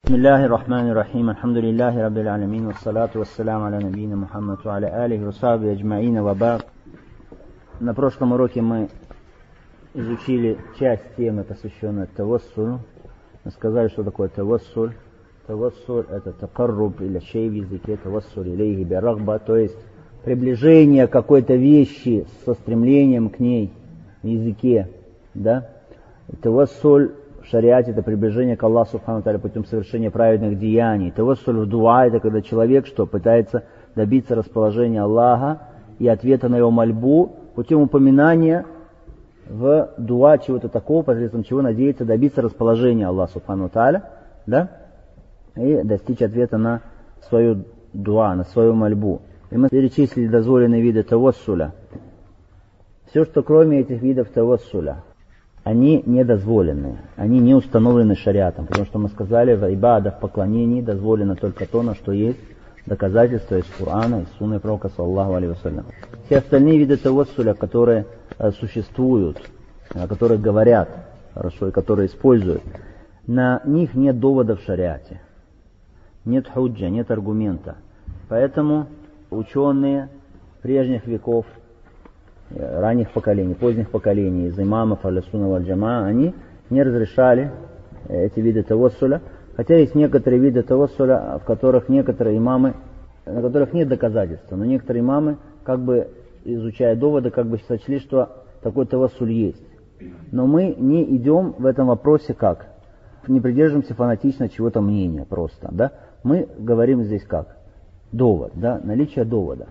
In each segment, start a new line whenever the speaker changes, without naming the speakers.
بسم الله الرحمن الرحيم الحمد لله رب العالمين والصلاة والسلام على نبينا Мухаммад وعلى آله وصحبه أجمعين وبعد. На прошлом уроке мы изучили часть темы, посвященной тавассулю. Мы сказали, что такое тавассуль. Тавассуль — это такарруб или шей в языке, тавассуль илейхи бирагба, то есть приближение какой-то вещи со стремлением к ней в языке. Да? Тавассуль в шариате — это приближение к Аллаху Субхану ва Тааля путем совершения праведных деяний. Тавассуль в дуа — это когда человек пытается добиться расположения Аллаха и ответа на его мольбу путем упоминания в дуа чего-то такого, посредством чего надеется добиться расположения Аллаха Субхану ва Тааля, да? И достичь ответа на свою дуа, на свою мольбу. И мы перечислили дозволенные виды тавассуля. Все, что кроме этих видов тавассуля, они недозволены, они не установлены шариатом, потому что мы сказали, в ибадах, в поклонении дозволено только то, на что есть доказательства из Корана, из Сунны Пророка саллаллаху алейхи вассалям. Все остальные виды тавассуля, которые существуют, о которых говорят, хорошо, и которые используют, на них нет доводов в шариате, нет худжа, нет аргумента. Поэтому ученые прежних веков, ранних поколений, поздних поколений, из имамов аль-сунна валь-джамаа, они не разрешали эти виды тавассуля, хотя есть некоторые виды тавассуля, в которых некоторые имамы, на которых нет доказательства, но некоторые имамы, изучая доводы, сочли, что такой тавассуль есть. Но мы не идем в этом вопросе не придерживаемся фанатично чего-то мнения просто, да? Мы говорим здесь довод, да? Наличие довода.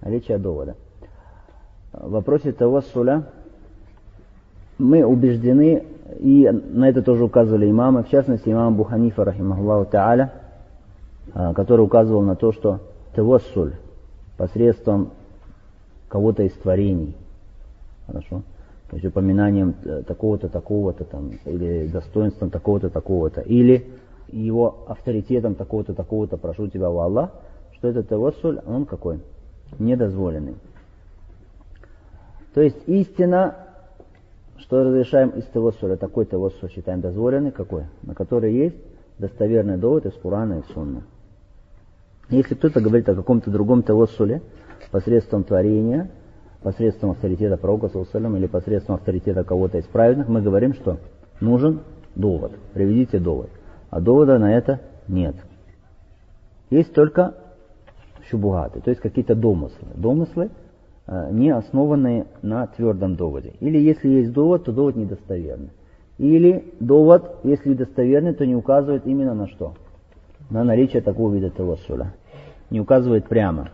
В вопросе тавассуля мы убеждены, и на это тоже указывали имамы, в частности имам Абу Ханифа, рахимахуллаху та'аля, который указывал на то, что тавассуль посредством кого-то из творений, хорошо, то есть упоминанием такого-то, такого-то, или достоинством такого-то, такого-то, или его авторитетом такого-то, такого-то, прошу тебя, о Аллах, что этот тавассуль, он какой? Недозволенный. То есть истина, что разрешаем из тавассуля, такой тавассуль считаем дозволенный, какой? На который есть достоверный довод из Корана и Сунны. Если кто-то говорит о каком-то другом тавассуле, посредством творения, посредством авторитета Пророка саллаллаху алейхи ва саллям или посредством авторитета кого-то из праведных, мы говорим, что нужен довод, приведите довод. А довода на это нет. Есть только шубухаты, то есть какие-то домыслы, не основанные на твердом доводе. Или если есть довод, то довод недостоверный. Или довод, если достоверный, то не указывает именно на что? На наличие такого вида тавассуля. Не указывает прямо.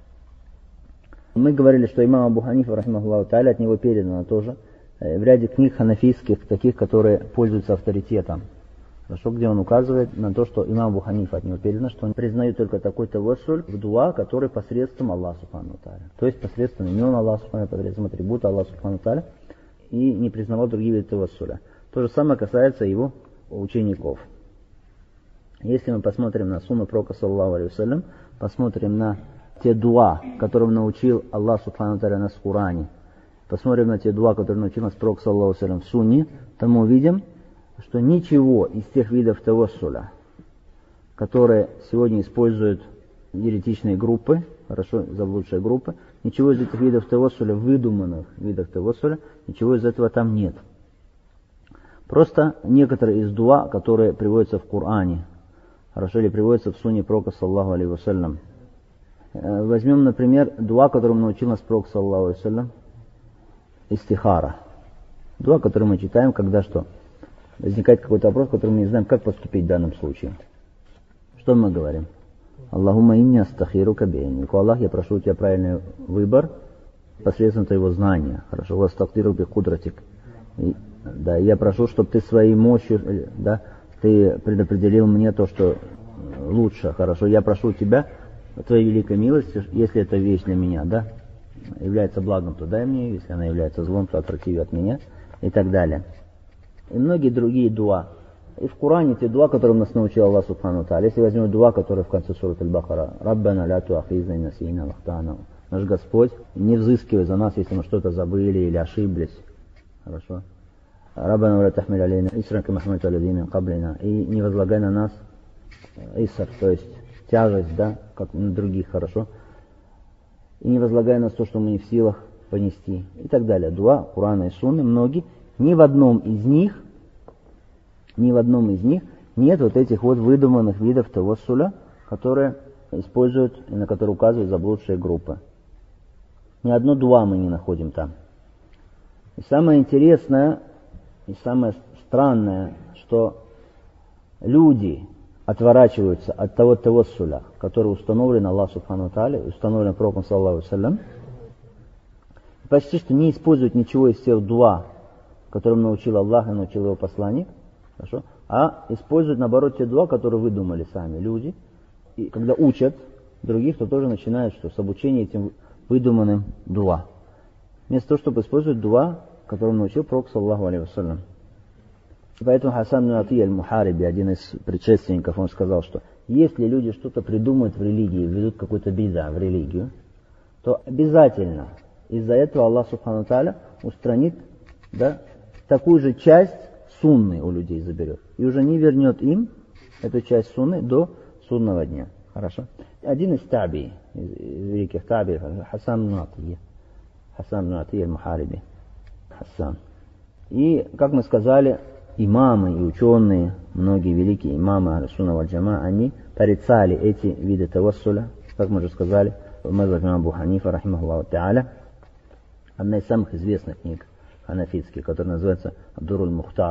Мы говорили, что имам Абу Ханифа, рахимахуллаху та'аля, от него передано тоже в ряде книг ханафийских, таких, которые пользуются авторитетом. Хорошо, где он указывает на то, что имам Абу Ханифа от него передано, что он признает только такой тавассуль в дуа, который посредством Аллаха Субхану ва Тааля. То есть посредством имен Аллаха Субхану ва Тааля, посредством атрибута Аллаха Субхану ва Тааля, и не признавал другие виды тавассуля. То же самое касается его учеников. Если мы посмотрим на сунну Пророка саллаллаху алейхи ва саллям, посмотрим на те дуа, которым научил Аллах Субхану ва Тааля нас в Коране, посмотрим на те дуа, которые научил нас Пророк саллаллаху алейхи ва саллям в сунне, то мы увидим, что ничего из тех видов тавассуля, которые сегодня используют еретичные группы, хорошо, заблудшие группы, ничего из этих видов тавассуля, выдуманных видов тавассуля, ничего из этого там нет. Просто некоторые из дуа, которые приводятся в Коране, хорошо, или приводятся в сунне Пророка саллаллаху алейхи ва саллям. Возьмем, например, дуа, которому научил нас Пророк саллаллаху алейхи ва саллям, истихара. Дуа, который мы читаем, когда что? Возникает какой-то вопрос, который мы не знаем, как поступить в данном случае. Что мы говорим? Аллахумма инни астахирука би'ильмик. Аллах, я прошу у тебя правильный выбор посредством твоего знания. Хорошо, вастахтиру би кудратик. Да, я прошу, чтобы ты своей мощью, да, ты предопределил мне то, что лучше. Хорошо, я прошу тебя, твоей великой милости, если эта вещь для меня, да, является благом, то дай мне, если она является злом, то отврати ее от меня, и так далее. И многие другие дуа. И в Коране те дуа, которым нас научил Аллах Субхану ва Тааля. Если возьмем дуа, который в конце суры Аль-Бакара. Раббана ля туахизна ин насийна ва ахтана. Наш Господь, не взыскивай за нас, если мы что-то забыли или ошиблись. Хорошо. Раббана ля тахмиль алейна исран ка ма хамалта аль-лазина мин каблина. И не возлагай на нас иср, то есть тяжесть, да, как на других, хорошо. И не возлагай нас то, что мы не в силах понести. И так далее. Дуа, Курана и Сунны, многие. Ни в одном из них нет вот этих вот выдуманных видов тавассуля, которые используют и на которые указывают заблудшие группы. Ни одно дуа мы не находим там. И самое интересное, и самое странное, что люди отворачиваются от того тавассуля, который установлен Аллаху Субхану ва Тааля, установлен Пророком саллаллаху алейхи ва саллям, почти что не используют ничего из всех дуа, которым научил Аллах и научил его посланник, хорошо, а используют наоборот те дуа, которые выдумали сами люди. И когда учат других, то тоже начинают что? С обучения этим выдуманным дуа. Вместо того, чтобы использовать дуа, которым научил Пророк саллаллаху алейхи ва саллям. И поэтому Хасан ибн Атия аль-Мухариби, один из предшественников, он сказал, что если люди что-то придумают в религии, введут какой-то бида в религию, то обязательно из-за этого Аллах Субхану ва Тааля устранит, да, такую же часть сунны у людей заберет. И уже не вернет им эту часть сунны до судного дня. Хорошо? Один из таби, из великих таби, Хасан ибн Атия аль-Мухариби. Хасан. И, как мы сказали, имамы и ученые, многие великие имамы Ахль-Сунна валь Джамаа, они порицали эти виды тавассуля, как мы уже сказали, в мазхаб имама Абу Ханифа, рахимахуллаху та'аля. Одна из самых известных книг ханафитских, которая называется Абдуруль Мухтар.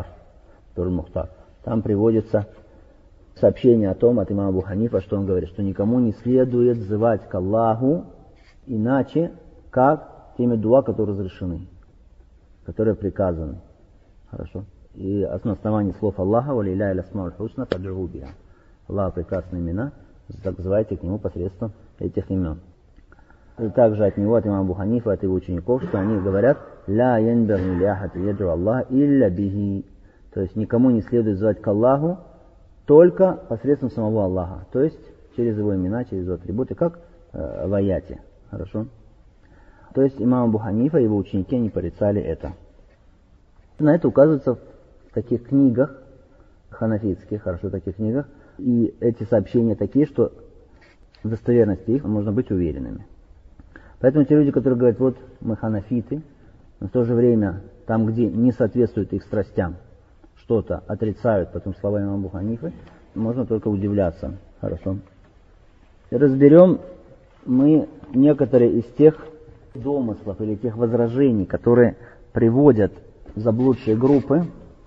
Там приводится сообщение о том от имама Абу Ханифа, что он говорит, что никому не следует взывать к Аллаху иначе, как теми дуа, которые разрешены, которые приказаны. Хорошо? И на основании слов Аллаха, «Валилляхи аль-асмауль хусна фад'у биха». Аллах прекрасные имена, так называйте к нему посредством этих имен. И также от него, от имама Абу Ханифа, от его учеников, что они говорят «Ля янбагhi ли ахадин ядру Аллаха илля бихи». То есть никому не следует звать к Аллаху только посредством самого Аллаха. То есть через его имена, через его атрибуты, как в аяте. Хорошо? То есть имам Абу Ханифа и его ученики, они порицали это. На это указывается в таких книгах ханафитских, хорошо, таких книгах. И эти сообщения такие, что в достоверности их можно быть уверенными. Поэтому те люди, которые говорят, вот мы ханафиты, но в то же время там, где не соответствует их страстям, что-то отрицают, потом слова имама Абу Ханифы, можно только удивляться. Хорошо. Разберем мы некоторые из тех домыслов или тех возражений, которые приводят заблудшие группы,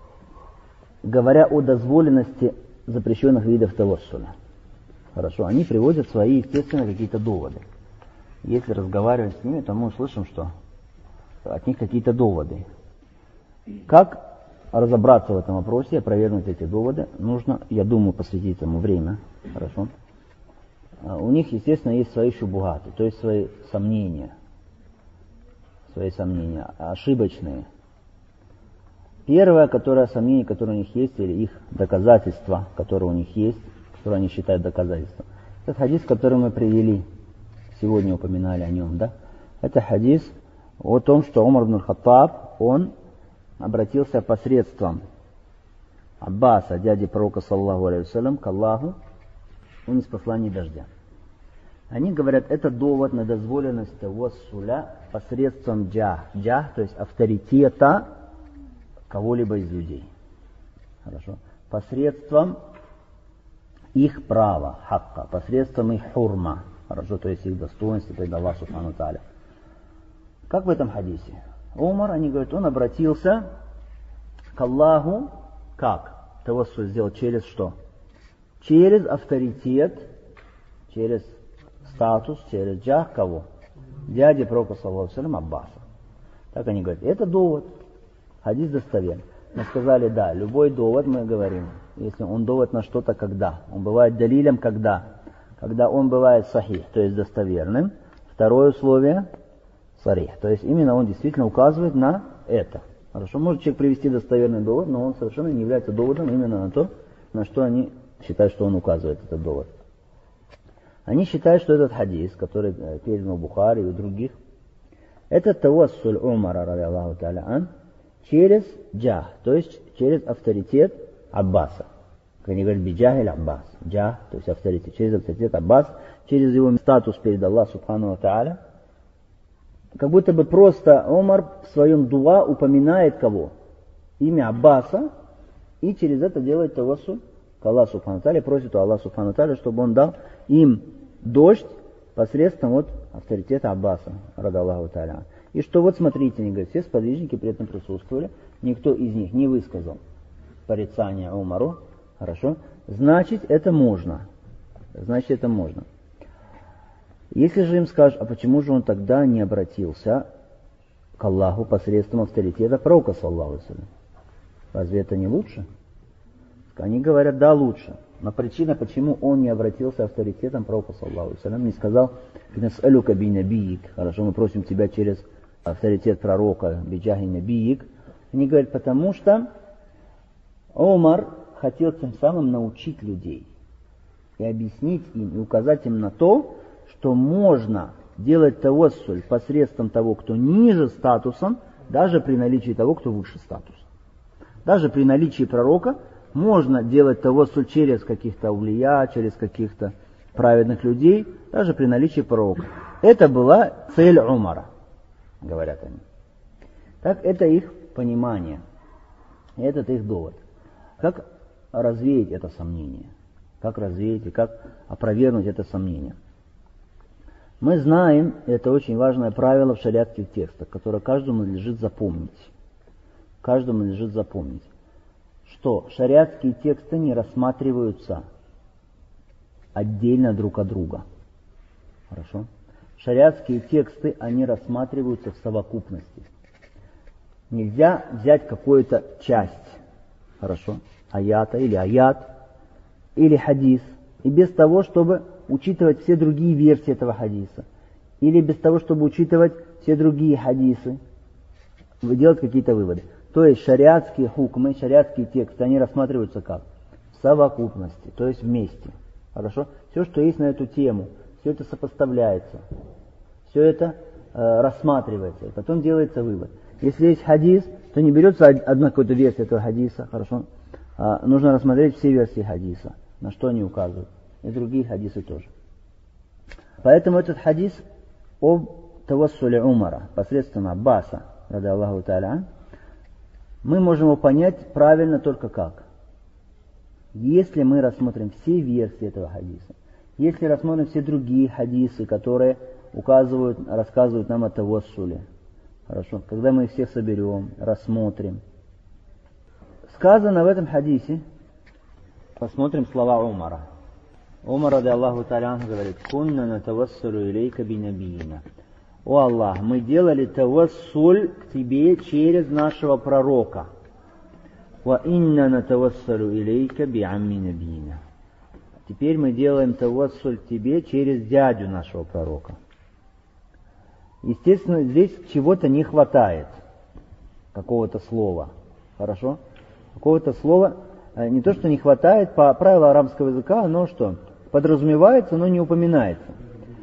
говоря о дозволенности запрещенных видов тавассуля. Хорошо, они приводят свои, естественно, какие-то доводы. Если разговаривать с ними, то мы услышим, что от них какие-то доводы. Как разобраться в этом вопросе, опровергнуть эти доводы, нужно, я думаю, посвятить этому время. Хорошо. У них, естественно, есть свои шубухаты, то есть свои сомнения, ошибочные. Первое, сомнение, которое у них есть, или их доказательства, которые у них есть, которые они считают доказательством. Это хадис, который мы привели, сегодня упоминали о нем, да? Это хадис о том, что Умар ибн Хаттаб, он обратился посредством Аббаса, дяди пророка, саллаллаху алейхи ва саллям, к Аллаху, он из послания дождя. Они говорят, это довод на дозволенность тавассуля посредством джах, то есть авторитета кого-либо из людей. Хорошо. Посредством их права, хакка, посредством их хурма, хорошо, то есть их достоинства перед Аллахом Субхану Тааля. Как в этом хадисе? Умар, они говорят, он обратился к Аллаху, как? Тавассуль сделал через что? Через авторитет, через статус, через джах кого? Дяди пророка, саллаллаху алейхи ва саллям, Аббаса. Так они говорят, это довод. Хадис достоверен. Мы сказали, да, любой довод, мы говорим, если он довод на что-то, когда. Он бывает далилем, когда. Когда он бывает сахих, то есть достоверным. Второе условие сарих, то есть именно он действительно указывает на это. Хорошо, может человек привести достоверный довод, но он совершенно не является доводом именно на то, на что они считают, что он указывает этот довод. Они считают, что этот хадис, который передан в Бухари и у других, это тавассуль Умара, ради Аллаху Та'аля ан, через джах, то есть через авторитет Аббаса. как они говорят, биджахиль Аббас. Джах, то есть авторитет, через авторитет Аббас, через его статус перед Аллахом Субхану ва Тааля. Как будто бы просто Умар в своем дуа упоминает кого? Имя Аббаса, и через это делает тавассуль к Аллаху Субхану ва Тааля, просит у Аллаха Субхану ва Тааля, чтобы он дал им дождь посредством вот авторитета Аббаса, рада Аллаху Тааля. И что вот смотрите, они говорят, все сподвижники при этом присутствовали, никто из них не высказал порицания Умару, хорошо, значит это можно. Значит это можно. Если же им скажут, а почему же он тогда не обратился к Аллаху посредством авторитета пророка, саллаллаху алейхи ва саллям? Разве это не лучше? Они говорят, да, лучше. Но причина, почему он не обратился авторитетом пророка, саллаллаху алейхи ва саллям, не сказал, «Нас'алюка би набиик», хорошо, мы просим тебя через авторитет пророка, биджахи набиик. Они говорят, потому что Умар хотел тем самым научить людей и объяснить им, и указать им на то, что можно делать тавассуль посредством того, кто ниже статусом, даже при наличии того, кто выше статусом. Даже при наличии пророка можно делать тавассуль через каких-то аулия, через каких-то праведных людей, даже при наличии пророка. Это была цель Умара, говорят они. Так это их понимание, этот их довод. Как развеять это сомнение? Как развеять и как опровергнуть это сомнение? Мы знаем, это очень важное правило в шариатских текстах, которое каждому надлежит запомнить. Каждому надлежит запомнить, что шариатские тексты не рассматриваются отдельно друг от друга. Хорошо? Шариатские тексты, они рассматриваются в совокупности. Нельзя взять какую-то часть, хорошо, аята или аят, или хадис, и без того, чтобы учитывать все другие версии этого хадиса, или без того, чтобы учитывать все другие хадисы, делать какие-то выводы. То есть шариатские хукмы, шариатские тексты, они рассматриваются как? В совокупности, то есть вместе. Хорошо? Все, что есть на эту тему, все это сопоставляется, все это рассматривается, и потом делается вывод. Если есть хадис, то не берется одна какая-то версия этого хадиса, хорошо? Нужно рассмотреть все версии хадиса, на что они указывают, и другие хадисы тоже. Поэтому этот хадис об тавассуле Умара посредством Аббаса, рада Аллаху Тааля, мы можем его понять правильно только как? Если мы рассмотрим все версии этого хадиса, если рассмотрим все другие хадисы, которые указывают, рассказывают нам о тавассуле, хорошо, когда мы их всех соберем, рассмотрим. Сказано в этом хадисе, посмотрим слова Умара. Умар, рада Аллаху Тааля, говорит, «Кунна натавассулу илейка би набиина». О Аллах, мы делали тавассуль к тебе через нашего пророка. «Ва инна натавассулу илейка би амми набиина». Теперь мы делаем тавассуль к тебе через дядю нашего пророка. Естественно, здесь чего-то не хватает, какого-то слова. Хорошо? Какого-то слова, не то что не хватает, по правилам арабского языка, оно что? Подразумевается, но не упоминается.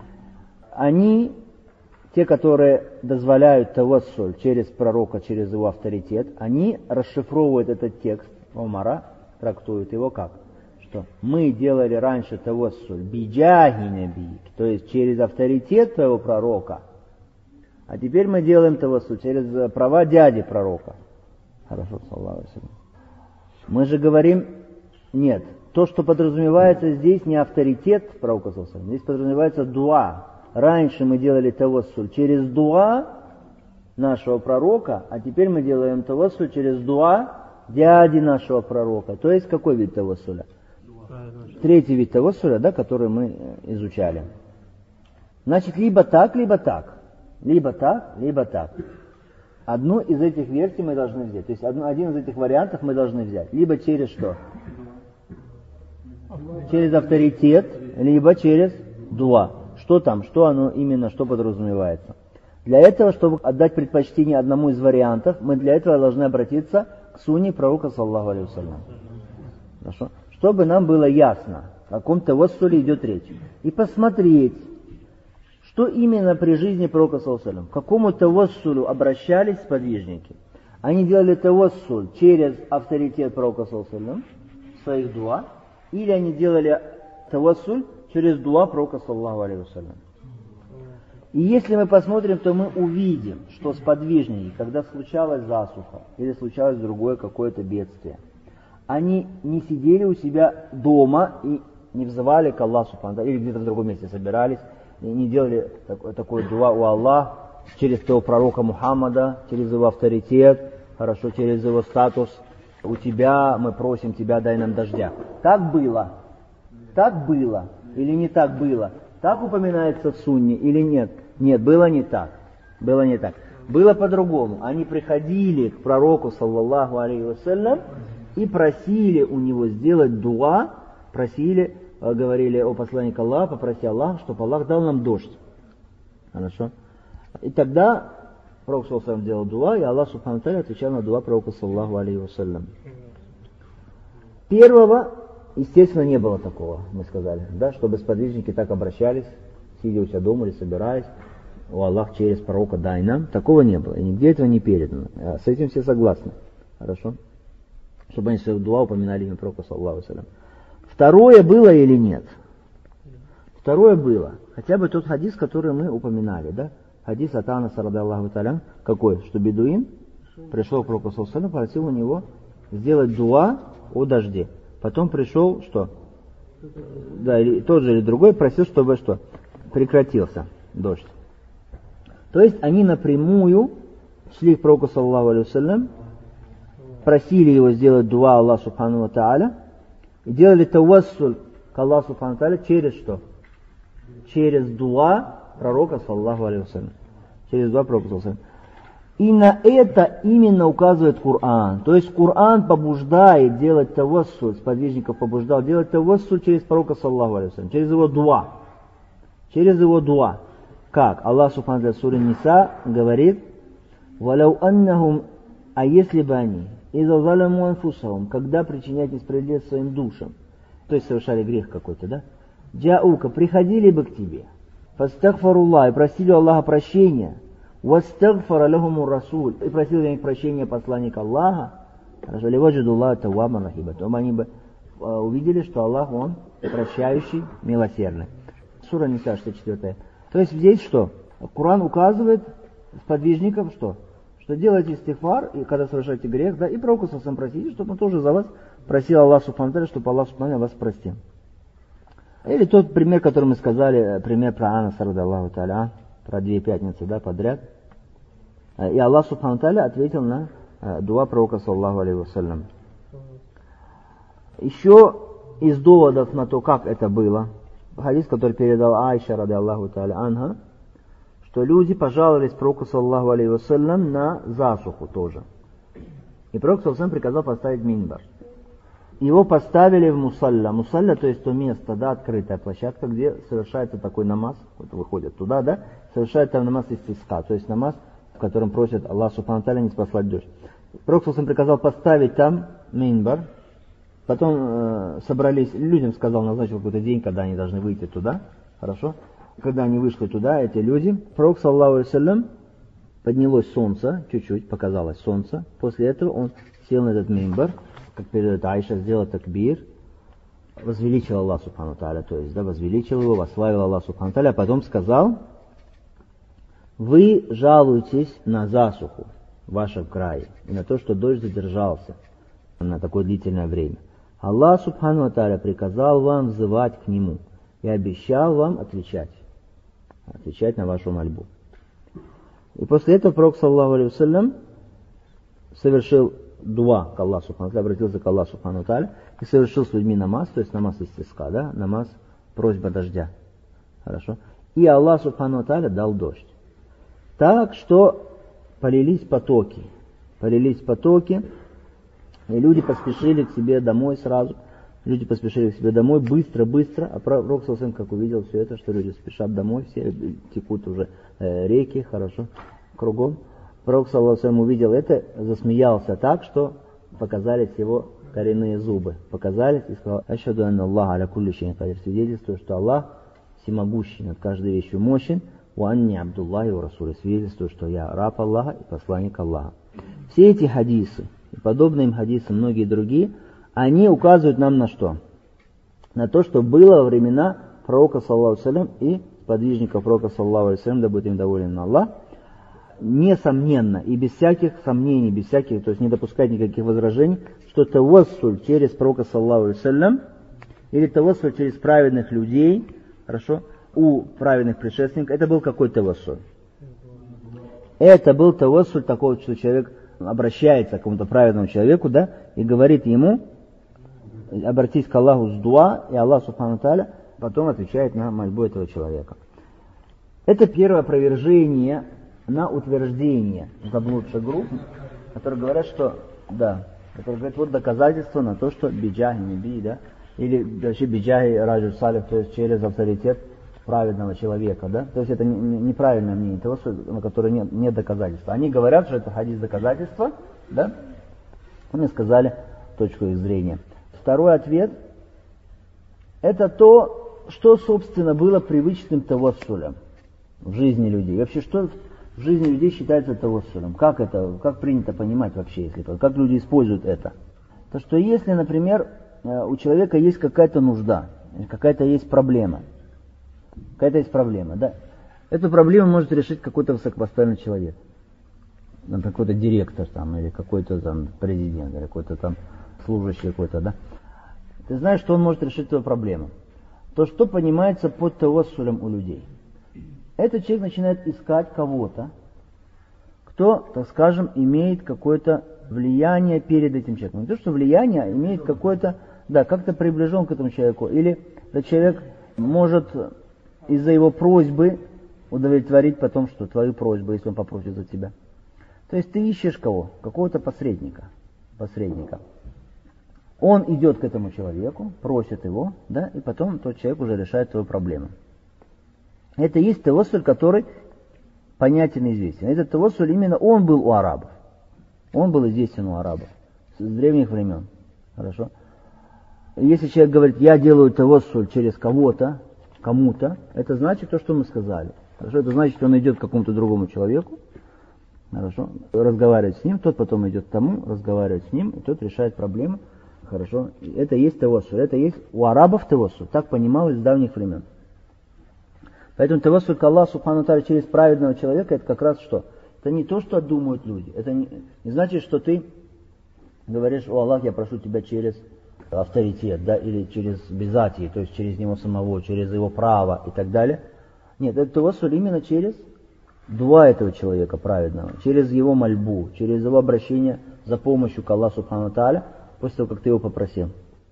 Они, те, которые дозволяют тавассуль через пророка, через его авторитет, они расшифровывают этот текст Умара, трактуют его как? Что мы делали раньше тавассуль биджахи набиик, то есть через авторитет твоего пророка, а теперь мы делаем тавассуль через права дяди пророка. Хорошо, саллаллаху алейхи ва саллям. Мы же говорим, нет, то, что подразумевается здесь, не авторитет пророка, саллаллаху алейхи ва саллям, здесь подразумевается дуа. Раньше мы делали тавассуль через дуа нашего пророка, а теперь мы делаем тавассуль через дуа дяди нашего пророка. То есть какой вид тавассуля? Третий вид тавассуля, да, который мы изучали. Значит, либо так, либо так. Либо так, либо так. Одну из этих версий мы должны взять. То есть один из этих вариантов мы должны взять. Либо через что? Через авторитет, либо через дуа. Что там, что оно именно, что подразумевается. Для этого, чтобы отдать предпочтение одному из вариантов, мы для этого должны обратиться к сунне пророка, саллаллаху алейхи ва саллям. Хорошо? Чтобы нам было ясно, о каком тавассуле идет речь. И посмотреть, что именно при жизни пророка, саллаллаху алейхи ва саллям, к какому тавассулю обращались сподвижники. Они делали тавассуль через авторитет пророка, саллаллаху алейхи ва саллям, в своих дуа, или они делали тавассуль через дуа пророка саллаллаху алейхи вассалям. И если мы посмотрим, то мы увидим, что сподвижники, когда случалась засуха или случалось другое какое-то бедствие, они не сидели у себя дома и не взывали к Аллаху субхану или где-то в другом месте собирались, и не делали такое дуа у Аллаха через того пророка Мухаммада, через его авторитет, хорошо, через его статус. У тебя, мы просим тебя, дай нам дождя. Так было? Так было? Или не так было? Так упоминается в сунне или нет? Нет, было не так. Было не так. Было по-другому. Они приходили к пророку, саллаллаху алейхи вассалям, и просили у него сделать дуа, просили, говорили: о посланник Аллаха, попроси Аллаха, чтобы Аллах дал нам дождь. Хорошо? И тогда пророк, саллаллаху алейхи, делал дуа, и Аллах субхану тааля отвечал на дуа пророка, саллаллаху алейхи вассалям. Первого, естественно, не было такого, мы сказали, да, чтобы сподвижники так обращались, сидя у себя дома или собираясь: о Аллах, через пророка дай нам. Такого не было, и нигде этого не передано. С этим все согласны. Хорошо? Чтобы они в своих дуа упоминали имя пророка, саллаллаху алейхи вассалям. Второе было или нет? Второе было. Хотя бы тот хадис, который мы упоминали, да? Хадис от Анаса радиаллаху та'аля. Какой? Что бедуин пришел к пророку, саллаллаху алейхи вассалям, просил у него сделать дуа о дожде. Потом пришел, что? Да, или тот же или другой просил, чтобы что? Прекратился дождь. То есть они напрямую шли к пророку, саллаллаху алейхи вассалям, просили его сделать дуа Аллаху субхану ва тааля, и делали тавассуль к Аллаху субхану ва тааля через что? Через дуа пророка, саллаллаху алейхи вассалям. Через дуа пророка, саллаллаху алейхи вассалям. И на это именно указывает Коран. То есть Коран побуждает делать тавассуль, сподвижников побуждал делать тавассуль через пророка, саллаллаху алейхи вассалям, через его дуа. Через его дуа. Как? Аллах субхану ва тааля в суре Ниса говорит: «Валяу аннахум», а если бы они, «иза заляму анфусахум», когда причинять несправедливость своим душам, то есть совершали грех какой-то, да? «Джаука», приходили бы к тебе, «фастагфаруллах», и просили у Аллаха прощения, «вастагфара лахуму расуль», и просили за них прощения посланник Аллаха, «ливаджидуллах таввабан рахима», то они бы увидели, что Аллах, Он прощающий, милосердный. Сура Ниса, 64. То есть здесь что? Коран указывает сподвижникам, что делайте истигфар, и когда совершаете грех, да, и пророку сам просите, чтобы он тоже за вас просил Аллах субхану тааля, чтобы Аллах субхану тааля вас простил. Или тот пример, который мы сказали, пример про Анаса радиаллаху тааля, про 2 пятницы, да, подряд. И Аллах субхану тааля ответил на дуа пророка, саллаллаху алейхи вассалям. Еще из доводов на то, как это было, хадис, который передал Айша радиаллаху тааля анха, что люди пожаловались пророку, саллаллаху алейхи вассалям, на засуху тоже. И пророк, саллаллаху алейхи вассалям, приказал поставить минбар. Его поставили в мусалля. Мусалля, то есть то место, да, открытая площадка, где совершается такой намаз, вот выходят туда, да, совершает там намаз истиска, то есть намаз, в котором просят Аллах субхану тааля не спаслать дождь. Пророк, саллаллаху алейхи вассалям, приказал поставить там минбар. Потом собрались, людям сказал, назначил какой-то день, когда они должны выйти туда, хорошо? Когда они вышли туда, эти люди, пророк, саллаллаху алейхи вассалям, поднялось солнце, чуть-чуть показалось солнце. После этого он сел на этот минбар, как передает Айша, сделал такбир, возвеличил Аллах субхану тааля, то есть, да, возвеличил его, восславил Аллах субхану тааля, а потом сказал: вы жалуетесь на засуху в вашем крае, и на то, что дождь задержался на такое длительное время. Аллах субхану тааля приказал вам взывать к Нему и обещал вам отвечать на вашу мольбу. И после этого пророк, саллаллаху алейхи вассалям, совершил дуа к Аллаху субхану тааля, обратился к Аллаху субхану тааля и совершил с людьми намаз, то есть намаз истиска, да, намаз просьба дождя. Хорошо? И Аллах субхану тааля дал дождь. Так что полились потоки, и люди поспешили к себе домой сразу. Люди поспешили к себе домой быстро. А пророк, саллаллаху, как увидел все это, что люди спешат домой, все текут уже реки, хорошо, кругом. Пророк, саллаллаху, увидел это, засмеялся так, что показались его коренные зубы. Показались и сказал: «Ашхаду анна Аллаха аля кулли шайин кадир», свидетельствую, что Аллах всемогущий, над каждой вещью мощен. «Ва анни абдуллахи ва расуль», свидетельствую, что я раб Аллаха и посланник Аллаха. Все эти хадисы, и подобные им хадисы, многие другие, они указывают нам на что? на то, что было во времена пророка, саллаллаху алейхи и подвижников пророка, саллаллаху алейхи, да будет им доволен Аллах, несомненно и без всяких сомнений, без всяких, то есть не допускать никаких возражений, что тавассуль через пророка, саллаллаху алейхи, или тавассуль через праведных людей, хорошо, у праведных предшественников, это был какой тавассуль? Это был тавассуль такого, что человек обращается к какому-то праведному человеку, да, и говорит ему, обратись к Аллаху с дуа, и Аллах, субхану тааля, потом отвечает на мольбу этого человека. Это первое опровержение на утверждение заблудших групп, которые говорят, что, да, которые говорят, вот доказательство на то, что биджахи неби, да, или вообще биджахи раджуль салих, то есть через авторитет праведного человека, да, то есть это неправильное мнение того, на которое нет доказательства. Они говорят, что это хадис доказательства, да, мы сказали точку их зрения. Второй ответ, это то, что, собственно, было привычным тавассулем в жизни людей. Вообще, что в жизни людей считается тавассулем? Как это, как принято понимать вообще, если как люди используют это? То, что если, например, у человека есть какая-то нужда, какая-то есть проблема, да, эту проблему может решить какой-то высокопоставленный человек, какой-то директор там, или какой-то там президент, или какой-то там служащий какой-то, да. Ты знаешь, что он может решить твою проблему. То, что понимается под тавассулем у людей. Этот человек начинает искать кого-то, кто, так скажем, имеет какое-то влияние перед этим человеком. Не то, что влияние, а имеет какое-то, да, как-то приближен к этому человеку. Или этот человек может из-за его просьбы удовлетворить потом, что твою просьбу, если он попросит за тебя. То есть ты ищешь кого? Какого-то посредника. Он идет к этому человеку, просит его, да, и потом тот человек уже решает твою проблему. Это есть тавассуль, который понятен и известен. Этот тавассуль именно он был у арабов. Он был известен у арабов с древних времен. Хорошо? Если человек говорит, я делаю тавассуль через кого-то, кому-то, это значит то, что мы сказали. Хорошо? Это значит, что он идет к какому-то другому человеку, хорошо, разговаривает с ним, тот потом идет к тому, разговаривает с ним, и тот решает проблему. Хорошо? Это есть тавассуль. Это есть у арабов тавассуль. Так понималось с давних времен. Поэтому тавассуль к Аллаху субхану тааля через праведного человека, это как раз что? Это не то, что думают люди. Это не значит, что ты говоришь, о Аллах, я прошу тебя через авторитет, да, или через безатии, то есть через него самого, через его право и так далее. Нет, это тавассуль именно через дуа этого человека праведного, через его мольбу, через его обращение за помощью к Аллаху субхану тааля, после того, как ты его попросил.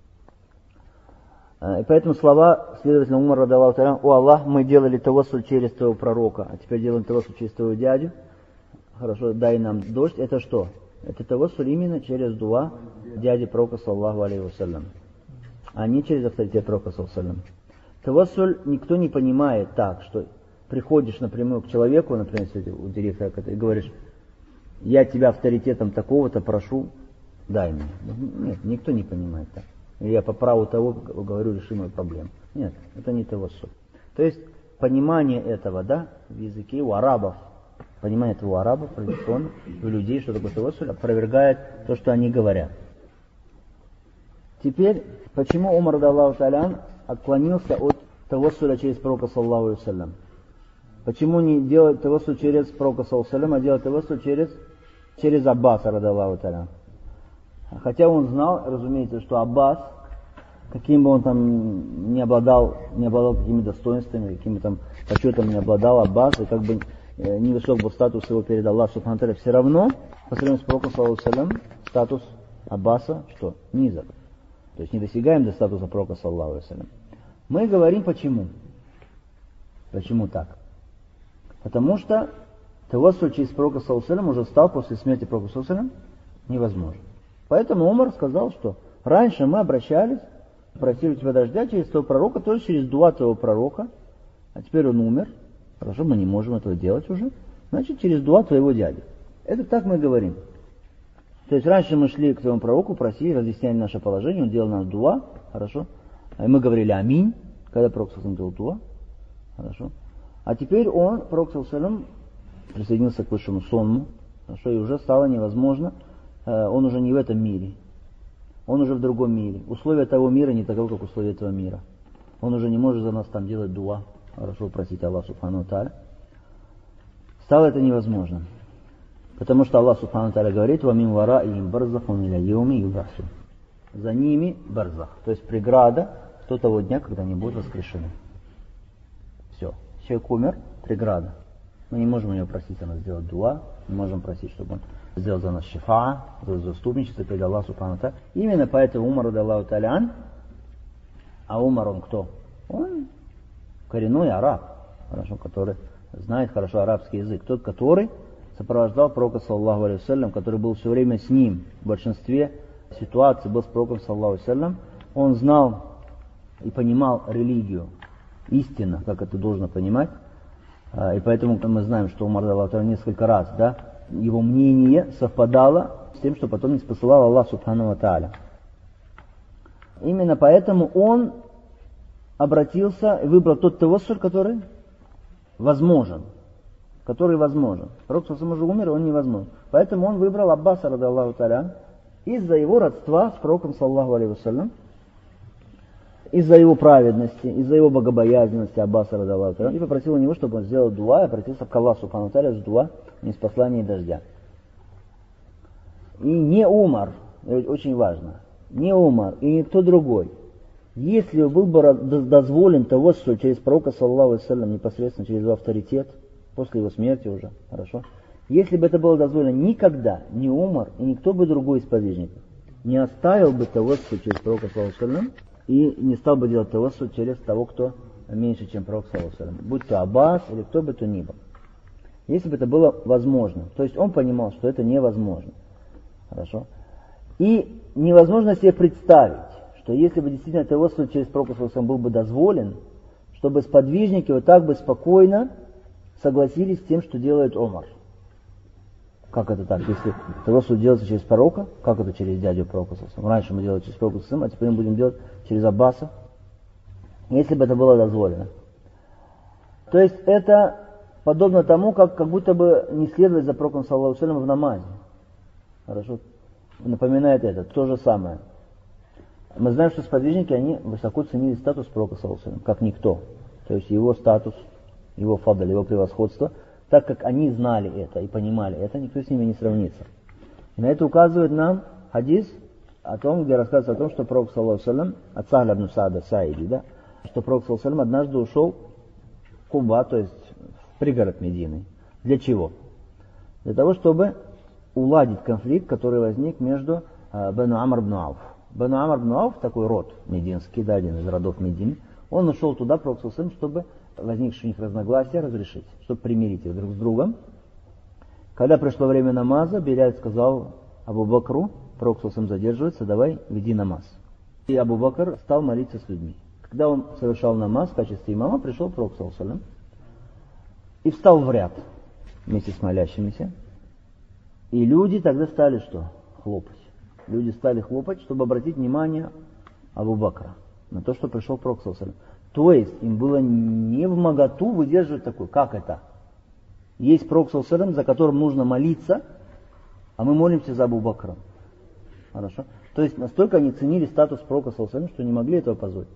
И поэтому слова, следовательно, Умар радаллаху тааля, о Аллах, мы делали тавассуль через твоего пророка, а теперь делаем тавассуль через твоего дядю, хорошо, дай нам дождь, это что? Это тавассуль именно через дуа дяди пророка, саллаллаху алейхи вассалям, а не через авторитет пророка, саллаллаху алейхи вассалям. Тавассуль никто не понимает так, что приходишь напрямую к человеку, например, у директора, и говоришь, я тебя авторитетом такого-то прошу, дай мне. Нет, никто не понимает так. Я по праву того говорю, реши мою проблему. Нет, это не тавассуль. То есть понимание этого, да, в языке у арабов, понимание этого у арабов, традиционно, у людей, что такое тавассуль, опровергает то, что они говорят. Теперь, почему Умар радаллаху тааля отклонился от тавассуля через пророка, саллаллаху алейхи вассалям? Почему не делать тавассуль через пророка, саллаллаху алейхи вассалям, а делать тавассуль через Аббаса радаллаху тааля? Хотя он знал, разумеется, что Аббас, каким бы он там не обладал какими достоинствами, каким бы там почетом не обладал Аббас, и как бы не высок был статус его перед Аллахом субхану тааля, все равно, по сравнению с пророком, саллаллаху алейхи вассалям, статус Аббаса, что? Низок. То есть не достигаем до статуса пророка, саллаллаху алейхи вассалям. Мы говорим почему. Почему так? Потому что тавассуль через пророка, саллаллаху алейхи вассалям, уже стал после смерти пророка, саллаллаху алейхи вассалям, невозможен. Поэтому Умар сказал, что раньше мы обращались, просили тебя дождя через твоего пророка, то есть через дуа твоего пророка, а теперь он умер, хорошо, мы не можем этого делать уже, значит через дуа твоего дяди. Это так мы говорим. То есть раньше мы шли к твоему пророку, просили, разъясняли наше положение, он делал нам дуа, хорошо, и мы говорили аминь, когда пророк делал дуа, хорошо. А теперь пророк присоединился к высшему сонму, хорошо, и уже стало невозможно, он уже не в этом мире. Он уже в другом мире. Условия того мира не такие, как условия этого мира. Он уже не может за нас там делать дуа, хорошо просить Аллах Субхану Тааля. Стало это невозможным. Потому что Аллах Субхану Тааля говорит: «Ва мин вараихим барзахун иля йауми юбасун». За ними барзах, то есть преграда до того дня, когда они будут воскрешены. Все. Человек умер, преграда. Мы не можем у него просить о нас сделать дуа, не можем просить, чтобы он сделал за нас шифа, за заступничество перед Аллахом Субхану Тааля. Именно поэтому Умар радиаллаху тааля, а Умар он кто? Он коренной араб, хорошо, который знает хорошо арабский язык. Тот, который сопровождал пророка, саллаллаху алейхи вассалям, который был все время с ним. В большинстве ситуаций был с пророком, саллаллаху алейхи вассалям. Он знал и понимал религию истинно, как это должно понимать. И поэтому мы знаем, что Умар радиаллаху тааля несколько раз, его мнение совпадало с тем, что потом не спосылал Аллах Субхану ва Тааля. Именно поэтому он обратился и выбрал тот тавассуль, который возможен. Пророк уже умер, он невозможен. Поэтому он выбрал Аббаса радиаллаху тааля из-за его родства с пророком, саллаллаху алейхи вассалям, из-за его праведности, из-за его богобоязненности Аббаса радиаллаху тааля, и попросил у него, чтобы он сделал дуа, и обратился к Аллаху Субхану тааля с дуа, не с послания дождя. И не Умар, очень важно, не Умар и никто другой, если был бы дозволен тавассуль через пророка, саллаллаху алейхи вассалям, непосредственно через его авторитет, после его смерти уже, хорошо, если бы это было дозволено, никогда ни Умар и никто бы другой из подвижников не оставил бы тавассуль через пророка, саллаллаху алейхи вассалям, и не стал бы делать тавассуль через того, кто меньше, чем пророк, саллаллаху алейхи вассалям, будь то Аббас или кто бы то ни был. Если бы это было возможно. То есть он понимал, что это невозможно. Хорошо. И невозможно себе представить, что если бы действительно тавассуль через пророка саллаллаху алейхи вассалям был бы дозволен, чтобы сподвижники вот так бы спокойно согласились с тем, что делает Умар. Как это так? Если тавассуль делается через пророка, как это через дядю пророка саллаллаху алейхи вассалям? Раньше мы делали через пророка саллаллаху алейхи вассалям, а теперь мы будем делать через Аббаса. Если бы это было дозволено. То есть это подобно тому, как будто бы не следовать за пророком, саллаллаху алейхи вассалям, в намазе. Хорошо? Напоминает это. То же самое. Мы знаем, что сподвижники, они высоко ценили статус пророка, саллаллаху алейхи вассалям, как никто. То есть его статус, его фадаль, его превосходство. Так как они знали это и понимали это, никто с ними не сравнится. И на это указывает нам хадис о том, где рассказывается о том, что пророк, саллаллаху алейхи вассалям, от Сахля ибн Саада Саиди, что пророк, саллаллаху алейхи вассалям, однажды ушел в Куба, то есть в пригород Медины. Для чего? Для того, чтобы уладить конфликт, который возник между Бану Амр ибн Ауф. Бану Амр ибн Ауф, такой род мединский, один из родов Медины, он ушел туда, пророк, саллаллаху алейхи вассалям, чтобы возникшие у них разногласия разрешить, чтобы примирить их друг с другом. Когда пришло время намаза, Билял сказал Абу Бакру, пророк саллаллаху алейхи вассалям задерживается, давай веди намаз. И Абу Бакр стал молиться с людьми. Когда он совершал намаз в качестве имама, пришел пророк саллаллаху алейхи вассалям и встал в ряд вместе с молящимися. И люди тогда стали что? Хлопать. Люди стали хлопать, чтобы обратить внимание Абу Бакра на то, что пришел пророк саллаллаху алейхи вассалям. То есть им было не вмоготу выдерживать такое. Как это? Есть пророк саллаллаху алейхи вассалям, за которым нужно молиться, а мы молимся за Абу Бакра. Хорошо? То есть настолько они ценили статус пророка саллаллаху алейхи вассалям, что не могли этого позволить.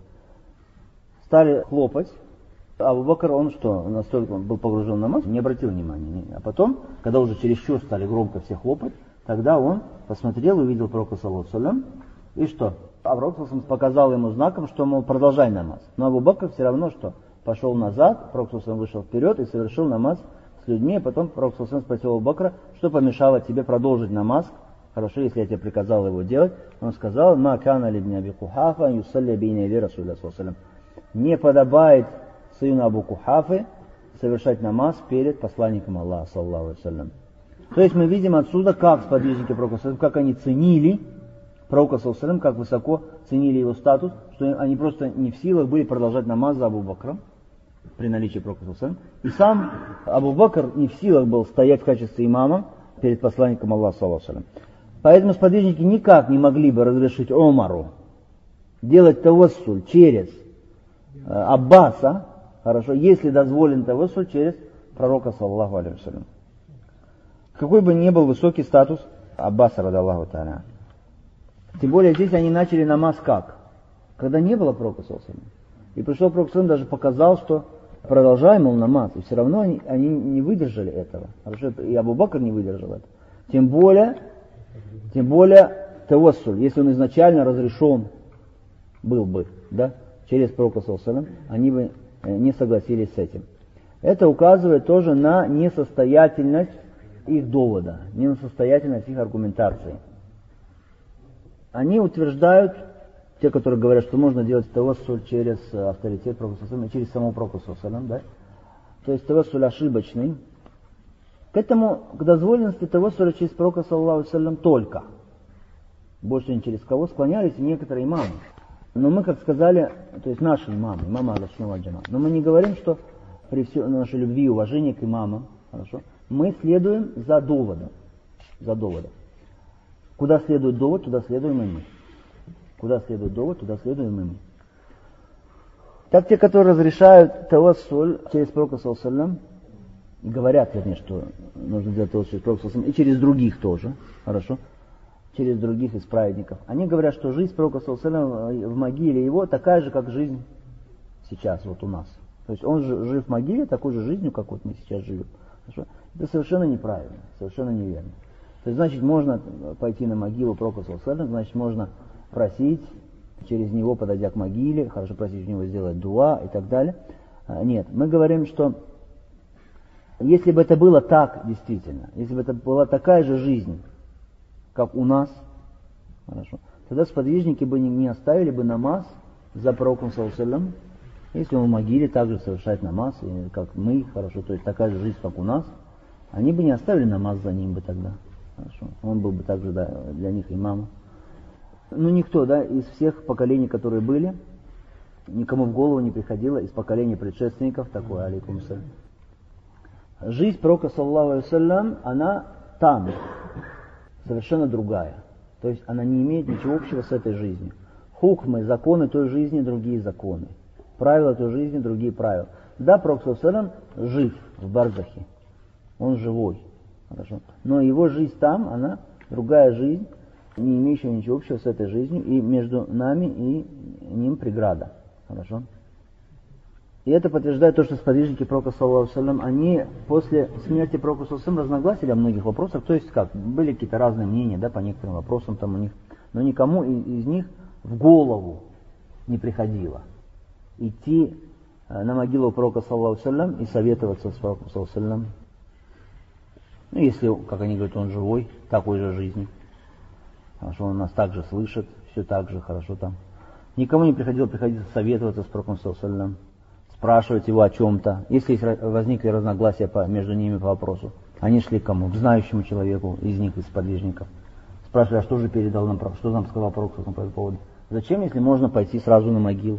Стали хлопать. Абу Бакр, он что, настолько был погружен в намаз, не обратил внимания. А потом, когда уже чересчур стали громко все хлопать, тогда он посмотрел, увидел пророка саллаллаху алейхи вассалям, и что? А пророк саллаллаху алейхи вассалям показал ему знаком, что, мол, продолжай намаз. Но Абу Бакр все равно что? Пошел назад, пророк саллаллаху алейхи вассалям вышел вперед и совершил намаз с людьми, а потом пророк саллаллаху алейхи вассалям спросил Абу Бакра, что помешало тебе продолжить намаз, хорошо, если я тебе приказал его делать. Он сказал: «Ма кана ли ибн Аби Кухафа юсалли бейна ядай Расулилля саллаллаху алейхи вассалям». Не подобает сыну Абу Кухафы совершать намаз перед посланником Аллаха, саллаллаху алейхи вассалям. То есть мы видим отсюда, как сподвижники пророка, как они ценили пророка, саллаллаху алейхи вассалям, как высоко ценили его статус, что они просто не в силах были продолжать намаз за Абу Бакром при наличии пророка, саллаллаху алейхи вассалям. И сам Абу Бакр не в силах был стоять в качестве имама перед посланником Аллаха, саллаллаху алейхи вассалям. Поэтому сподвижники никак не могли бы разрешить Омару делать тавассуль через Аббаса, хорошо, если дозволен тавассуль через пророка, саллаллаху алейхи вассалям. Какой бы ни был высокий статус Аббаса, радаллаху тааля. Тем более здесь они начали намаз как? Когда не было пророка саллаллаху алейхи ва саллям. И пришел пророк саллаллаху алейхи ва саллям, даже показал, что продолжаем, мол, намаз. И все равно они не выдержали этого. Хорошо, и Абу Бакр не выдержал это. Тем более тавассуль, если он изначально разрешен был бы, да, через пророка саллаллаху алейхи ва саллям, они бы не согласились с этим. Это указывает тоже на несостоятельность их довода, несостоятельность их аргументации. Они утверждают, те, которые говорят, что можно делать тавассуль через авторитет пророка саллаллаху алейхи ва саллям, через самого пророка саллаллаху алейхи ва саллям, да? То есть тавассуль ошибочный. К дозволенности тавассуля через пророка саллаллаху алейхи ва саллям только. Больше ни через кого склонялись некоторые имамы. Но мы, как сказали, то есть наши имамы Ахлю-Сунна валь Джамаа. Но мы не говорим, что при всей нашей любви и уважении к имамам, хорошо, мы следуем за доводом. За доводом. Куда следует довод, туда следуем и мы. Куда следует довод, туда следуем и мы. Так те, которые разрешают тавассуль через пророка саллаллаху алейхи ва саллям, и говорят, вернее, что нужно делать тавассуль через пророка саллаллаху алейхи ва саллям, и через других тоже, хорошо, через других из праведников. Они говорят, что жизнь пророка саллаллаху алейхи ва саллям в могиле его такая же, как жизнь сейчас, вот у нас. То есть он жив в могиле такой же жизнью, как вот мы сейчас живем. Хорошо? Это совершенно неправильно, совершенно неверно. То есть, значит, можно пойти на могилу пророка саллаллаху алейхи ва саллям, значит, можно просить через него, подойдя к могиле, хорошо просить у него сделать дуа и так далее. Нет, мы говорим, что если бы это было так, действительно, если бы это была такая же жизнь, как у нас, хорошо, тогда сподвижники бы не оставили бы намаз за пророком саллаллаху алейхи ва саллям, если он в могиле также совершает намаз, как мы, хорошо, то есть такая же жизнь, как у нас, они бы не оставили намаз за ним бы тогда, хорошо, он был бы также, да, для них имамом. Ну, никто, да, из всех поколений, которые были, никому в голову не приходило из поколения предшественников такое, алейкум салям. Жизнь пророка, саллаллаху алейхи ва саллям, она там, совершенно другая. То есть она не имеет ничего общего с этой жизнью. Хукмы, законы той жизни, другие законы. Правила той жизни, другие правила. Да, пророк, саллаллаху алейхи ва саллям, жив в барзахе. Он живой. Хорошо. Но его жизнь там, она другая жизнь, не имеющая ничего общего с этой жизнью, и между нами и ним преграда. Хорошо? И это подтверждает то, что сподвижники пророка, саллаллаху алейхи ва саллям, они после смерти пророка, саллаллаху алейхи ва саллям, разногласили о многих вопросах, то есть как, были какие-то разные мнения, да, по некоторым вопросам там у них, но никому из них в голову не приходило идти на могилу пророка, саллаллаху алейхи ва саллям, и советоваться с пророком, саллаллаху алейхи ва саллям. Ну, если, как они говорят, он живой, такой же жизни. Хорошо, он нас также слышит, все так же хорошо там. Никому не приходилось советоваться с пророком, саллаллаху алейхи ва саллям, спрашивать его о чем-то. Если возникли разногласия между ними по вопросу, они шли к кому? К знающему человеку из них, из подвижников. Спрашивали, а что же передал нам пророк, что нам сказал пророк по этому поводу? Зачем, если можно пойти сразу на могилу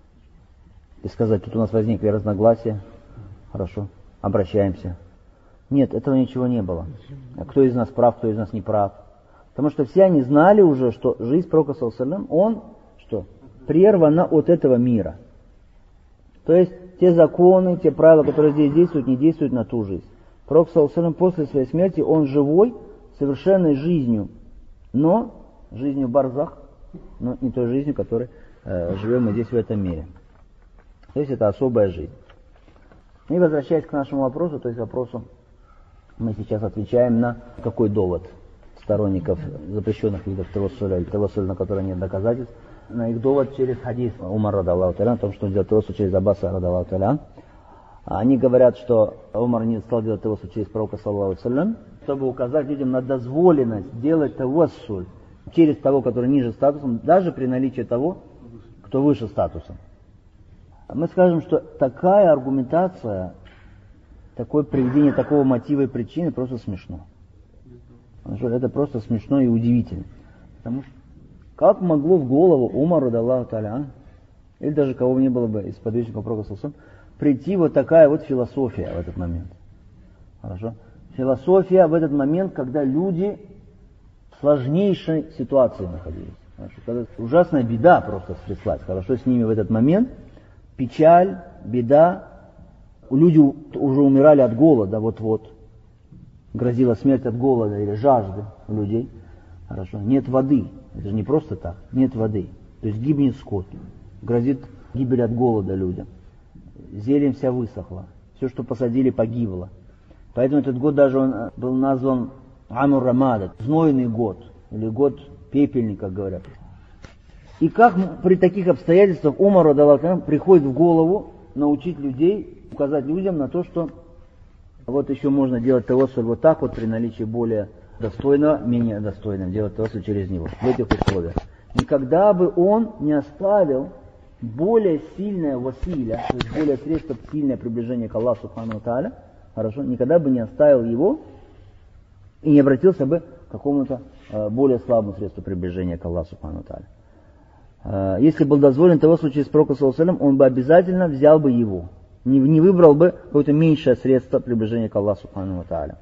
и сказать, тут у нас возникли разногласия, хорошо, обращаемся. Нет, этого ничего не было. А кто из нас прав, кто из нас не прав? Потому что все они знали уже, что жизнь пророка, саллаллаху алейхи ва саллям, он что? Прервана от этого мира. То есть те законы, те правила, которые здесь действуют, не действуют на ту жизнь. Пророк, саллаллаху алейхи ва саллям, после своей смерти, он живой, совершенной жизнью, но жизнью барзах, но не той жизнью, которой живем мы здесь в этом мире. То есть это особая жизнь. И возвращаясь к нашему вопросу, то есть вопросу, мы сейчас отвечаем на какой довод сторонников запрещенных видов тавассуля, или тавассуля, на который нет доказательств, на их довод через хадис Умар радаллаху та'аля, о том, что он делал тавассуль через Аббаса радаллаху та'аля. Они говорят, что Умар не стал делать тавассуль через пророка, саллаллаху алейхи ва саллям, чтобы указать людям на дозволенность делать тавассуль через того, который ниже статусом, даже при наличии того, кто выше статусом. Мы скажем, что такая аргументация, такое приведение такого мотива и причины просто смешно. Это просто смешно и удивительно. Потому что как могло в голову Умару радаллаху та'аля, или даже кого бы ни было бы из подвижников пророка, саллаллаху алейхи ва саллям, прийти вот такая вот философия в этот момент. Хорошо? Философия в этот момент, когда люди в сложнейшей ситуации находились. Хорошо? Когда ужасная беда просто стряслась. Хорошо, с ними в этот момент печаль, беда. Люди уже умирали от голода, вот-вот. Грозила смерть от голода или жажды у людей. Хорошо. Нет воды. Это же не просто так. Нет воды. То есть гибнет скот. Грозит гибель от голода людям. Зелень вся высохла. Все, что посадили, погибло. Поэтому этот год даже он был назван Амур Рамада, знойный год. Или год пепельника, как говорят. И как при таких обстоятельствах Умару приходит в голову научить людей, указать людям на то, что вот еще можно делать тавассуль вот так вот при наличии более достойного, менее достойного, делать тавассуль через него, в этих условиях. Никогда бы он не оставил более сильное василя, то есть более средство сильное приближение к Аллаху Субхану ва Тааля, хорошо, никогда бы не оставил его и не обратился бы к какому-то более слабому средству приближения к Аллаху Субхану ва Тааля. Если был дозволен тавассуль через пророка саллаллаху алейхи ва саллям, он бы обязательно взял бы его. Не выбрал бы какое-то меньшее средство приближения к Аллаху Субхану ва Тааля.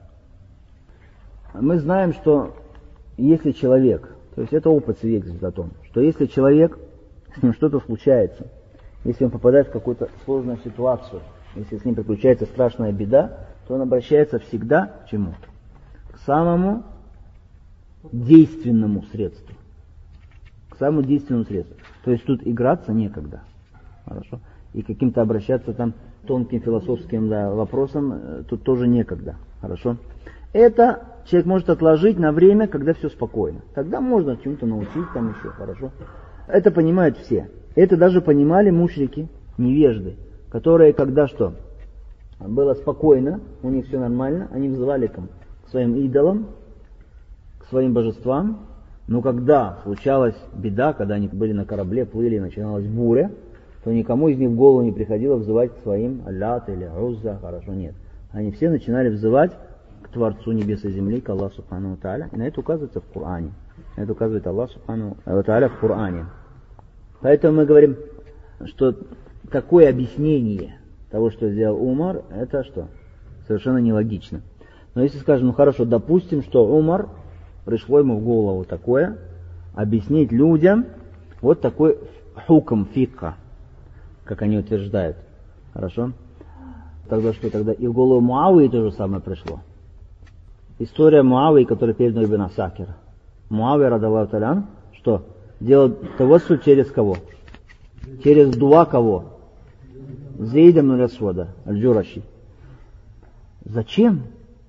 Мы знаем, что если человек, то есть это опыт свидетельствует о том, что если человек, с ним что-то случается, если он попадает в какую-то сложную ситуацию, если с ним приключается страшная беда, то он обращается всегда к чему? К самому действенному средству. К самому действенному средству. То есть тут играться некогда. Хорошо? И каким-то обращаться там тонким философским вопросам тут тоже некогда. Хорошо? Это человек может отложить на время, когда все спокойно. Тогда можно чему-то научить там еще. Хорошо? Это понимают все. Это даже понимали мушрики, невежды, которые когда что? Было спокойно, у них все нормально, они взывали к своим идолам, к своим божествам. Но когда случалась беда, когда они были на корабле, плыли, начиналась буря, то никому из них в голову не приходило взывать к своим Аллат или Узза, хорошо, нет. Они все начинали взывать к Творцу небес и земли, к Аллаху Субхану ва Тааля. И на это указывается в Коране. На это указывает Аллах Субхану ва Тааля в Коране. Поэтому мы говорим, что такое объяснение того, что сделал Умар, это что? Совершенно нелогично. Но если скажем, ну хорошо, допустим, что Умар, пришло ему в голову такое, объяснить людям вот такой хукм фикха, как они утверждают. Хорошо? Тогда что? Тогда и в голову Муавии то же самое пришло. История Муавии, которая передана Ибн Асакир. Муавия, радаллаху та'аля, что? Делал тавассуль через кого? Через дуа кого? Зейда ибн Асвада, аль-Джураши. Зачем?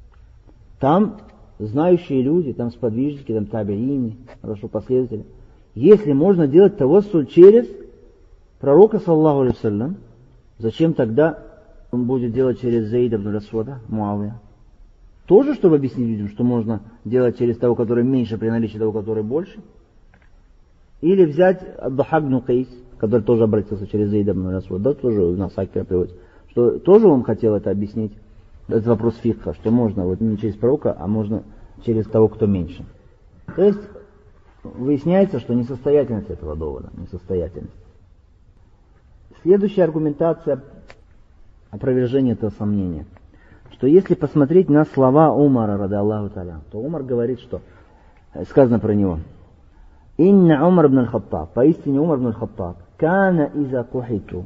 Там знающие люди, там сподвижники, там табиини, хорошо, последователи. Если можно делать тавассуль через пророка, саллаллаху алейхи ва саллям, зачем тогда он будет делать через Зейда ибн Асвада, Муавия? Тоже, чтобы объяснить людям, что можно делать через того, который меньше, при наличии того, который больше? Или взять Абдухак ибн Кайс, который тоже обратился через Зейда ибн Асвада, да, тоже у нас Акира приводит, что тоже он хотел это объяснить. Это вопрос фикха, что можно вот не через пророка, а можно через того, кто меньше. То есть выясняется, что несостоятельность этого довода, несостоятельность. Следующая аргументация опровержения этого сомнения, что если посмотреть на слова Умара, радаллаху та'аля, то Умар говорит, что сказано про него: «Инна Умар ибн аль-Хаттаб», поистине Умар ибн аль-Хаттаб, «Кана иза кухиту»,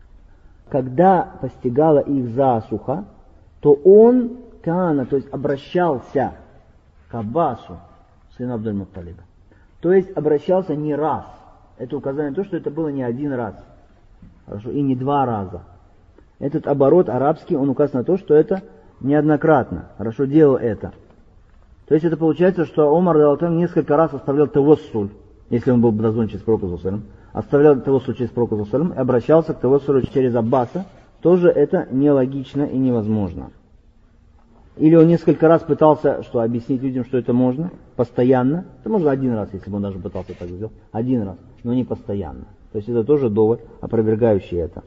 когда постигала их засуха, то он, Кана, то есть обращался к Аббасу, сыну Абдуль-Мутталиба. То есть обращался не раз. Это указание на то, что это было не один раз. Хорошо, и не два раза. Этот оборот арабский, он указывает на то, что это неоднократно. Хорошо, делал это. То есть это получается, что Умар несколько раз оставлял тавассуль, если он был дозволен через пророка саллаллаху алейхи ва саллям, оставлял тавассуль через пророка саллаллаху алейхи ва саллям и обращался к тавассулю через Аббаса, тоже это нелогично и невозможно. Или он несколько раз пытался объяснить людям, что это можно, постоянно. Это можно один раз, если бы он даже пытался так сделать. Один раз, но не постоянно. То есть это тоже довод, опровергающий это.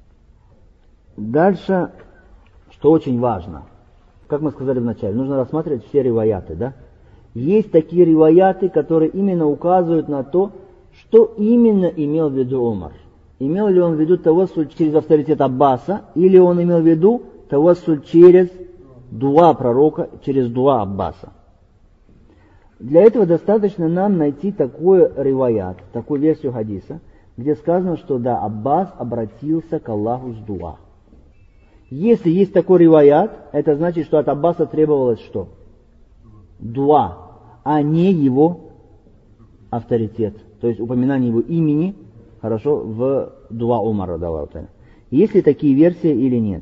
Дальше, что очень важно. Как мы сказали вначале, нужно рассматривать все риваяты, да? Есть такие риваяты, которые именно указывают на то, что именно имел в виду Умар. Имел ли он в виду тавассуль через авторитет Аббаса, или он имел в виду тавассуль через дуа пророка, через дуа Аббаса. Для этого достаточно нам найти такой риваят, такую версию хадиса, где сказано, что да, Аббас обратился к Аллаху с дуа. Если есть такой риваят, это значит, что от Аббаса требовалось что? Дуа, а не его авторитет, то есть упоминание его имени, хорошо, в дуа Умара. Есть ли такие версии или нет?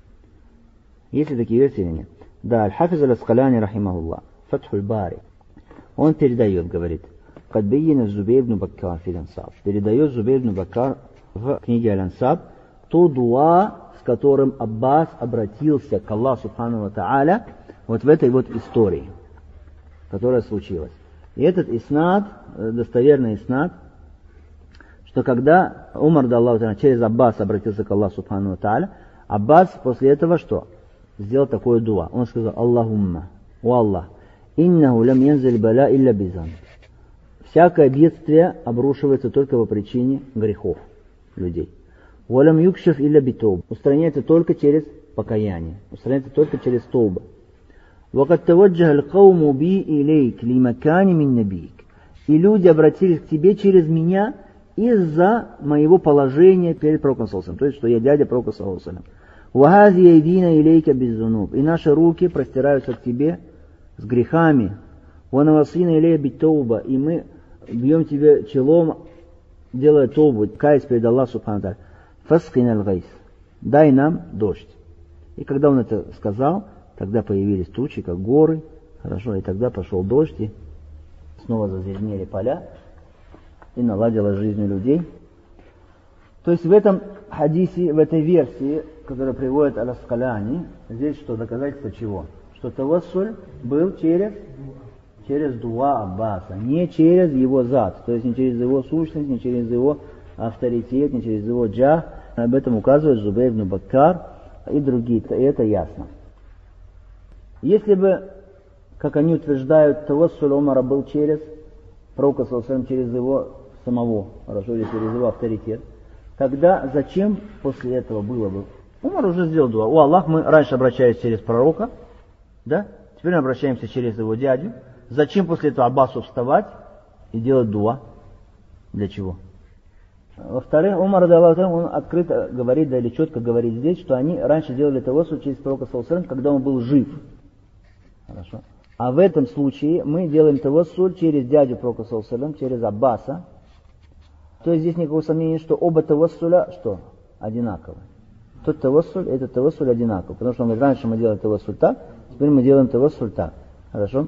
Есть ли такие версии или нет? Да, Аль-Хафиз Аль-Аскаляни, рахимахуллах, Фатхуль Бари, он передает, говорит, Кадбейна Зубейр ибн Баккар фил-Ансаб. Передает Зубейр ибн Баккар в книге Аль-Ансаб то дуа, с которым Аббас обратился к Аллаху Субхану ва Тааля вот в этой вот истории, которая случилась. И этот иснад, достоверный иснад, что когда Умар через Аббас обратился к Аллаху Субхану ва Тааля, Аббас после этого что? Сделал такое дуа. Он сказал: Аллахумма, о Аллах, иннаху лам янзиль бала илля бизан. Всякое бедствие обрушивается только по причине грехов людей. Валам юкшиф илля битоб. Устраняется только через покаяние. Устраняется только через тауба. Вакад таваджаха аль-кауму би илейк ли макани мин набик. И люди обратились к тебе через меня из-за моего положения перед пророком саллаллаху алейхи ва саллям. То есть, что я дядя пророка саллаллаху алейхи ва саллям. Вахази яйдина илейка беззунуб. И наши руки простираются к тебе с грехами. Ванавасина илея битауба. И мы бьем тебе челом, делая тоубу, каясь перед Аллахом субхану ва тааля. Фаскин аль-гайс. Дай нам дождь. И когда он это сказал, тогда появились тучи, как горы. Хорошо, и тогда пошел дождь, и снова зазеленели поля, и наладила жизнь людей. То есть в этом хадисе, в этой версии, которую приводит Аль-Аскаляни, здесь что, доказательство чего? Что тавассуль был через дуа Аббаса, не через его зат, то есть не через его сущность, не через его авторитет, не через его джах. Об этом указывает Зубейр ибн Баккар и другие, и это ясно. Если бы, как они утверждают, тавассуль Умара был через пророка саллаллаху алейхи ва саллям, через его самого, хорошо, или через его авторитет, тогда зачем после этого было бы? Умар уже сделал дуа. О Аллах, мы раньше обращались через пророка, да? Теперь мы обращаемся через его дядю. Зачем после этого Аббасу вставать и делать дуа? Для чего? Во-вторых, Умар, он открыто говорит, да или четко говорит здесь, что они раньше делали тавассуль через пророка саллаллаху алейхи ва саллям, когда он был жив. Хорошо. А в этом случае мы делаем тавассуль через дядю пророка саллаллаху алейхи ва саллям, через Аббаса. То есть здесь никакого сомнения, что оба тавассуля что? Одинаковы. Тот тавассуль, этот тавассуль одинаков. Потому что он говорит, раньше мы делали тавассуль так, теперь мы делаем тавассуль так. Хорошо?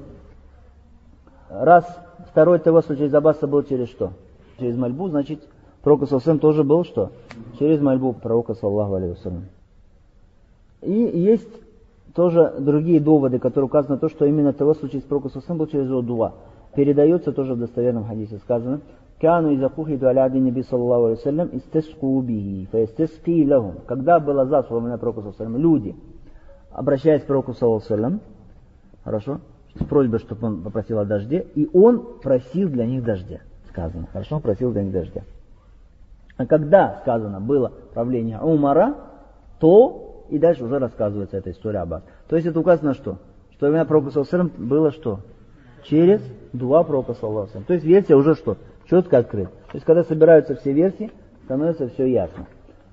Раз второй тавассуль через Аббаса был через что? Через мольбу, значит, пророк саллаллаху алейхи ва саллям тоже был что? Через мольбу пророка саллаллаху алейхи ва саллям. И есть тоже другие доводы, которые указывают на то, что именно тавассуль через пророка саллаллаху алейхи ва саллям был через его дуа. Передается тоже в достоверном хадисе сказано: «Кану иза кухиду аля ади наби саллаллаху алейхи ва саллям истаску бихи, фаистаски лахум». Когда было заслано пророку саллаллаху алейхи ва саллям, люди, обращаясь к пророку саллаллаху алейхи ва саллям, хорошо, с просьбой, чтобы он попросил о дожде, и он просил для них дождя. Сказано, хорошо, он просил для них дождя. А когда, сказано, было правление Умара, то, и дальше уже рассказывается эта история Аббас. То есть это указано что? Что имя пророка саллаллаху алейхи ва саллям было что? Через дуа пророка саллаллаху алейхи ва саллям. То есть версия уже что? Четко открыта. То есть когда собираются все версии, становится все ясно.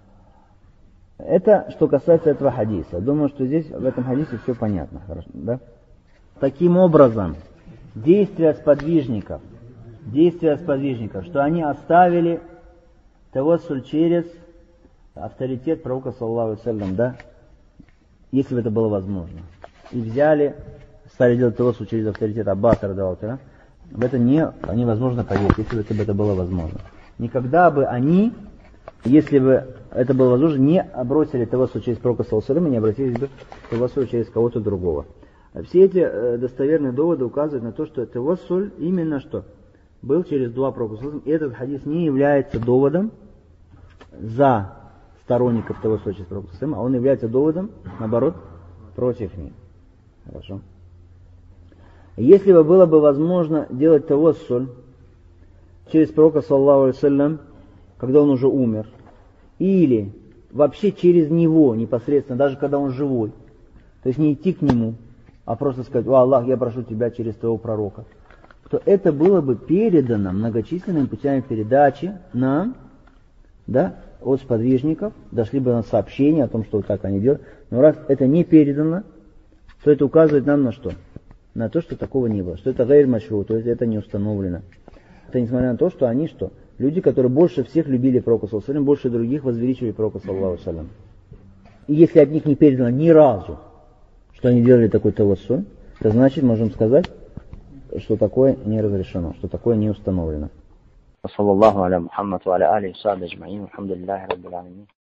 Это что касается этого хадиса. Думаю, что здесь в этом хадисе все понятно. Хорошо, да? Таким образом, действия сподвижников, что они оставили тавассуль через авторитет пророка саллаллаху алейхи ва саллям, да, если бы это было возможно, и стали делать тавассуль через авторитет Аббаса, радаллаху, в это невозможно поверить, если бы это было возможно. Никогда бы они, если бы это было возможно, не бросили тавассуль через пророка саллаллаху алейхи ва саллям, и не обратились бы к тавассуль через кого-то другого. Все эти достоверные доводы указывают на то, что тавассуль именно что? Был через дуа пророка саллаллаху алейхи ва саллям, и этот хадис не является доводом за сторонников тавассуля через пророка саллаллаху алейхи ва саллям, а он является доводом, наоборот, против них. Хорошо. Если бы было бы возможно делать тавассуль через пророка саллаллаху алейхи ва саллям, когда он уже умер, или вообще через него непосредственно, даже когда он живой, то есть не идти к нему, а просто сказать: «О Аллах, я прошу тебя через твоего пророка», то это было бы передано многочисленными путями передачи нам, да, от сподвижников, дошли бы на сообщения о том, что вот так они делают. Но раз это не передано, то это указывает нам на что? На то, что такого не было, что это гайр машру, то есть это не установлено. Это несмотря на то, что они что? Люди, которые больше всех любили пророка, саллаллаху алейхи ва саллям, больше других возвеличивали пророка, саллаллаху алейхи ва саллям. И если от них не передано ни разу, что они делали такой тавассуль, то значит, можем сказать, что такое не разрешено, что такое не установлено.